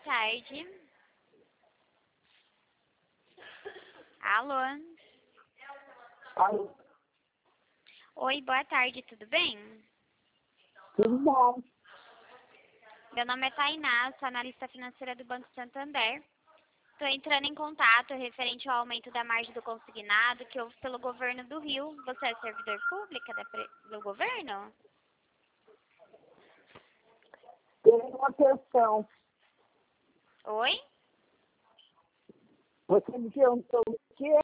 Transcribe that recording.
tarde. Alô? Alô, Oi, boa tarde, tudo bem? tudo bom? Meu nome é Tainá, sou analista financeira do Banco Santander. Estou entrando em contato referente ao aumento da margem do consignado que houve pelo governo do Rio. Você é servidor público do governo? Tem uma questão. Oi? Você me perguntou o quê?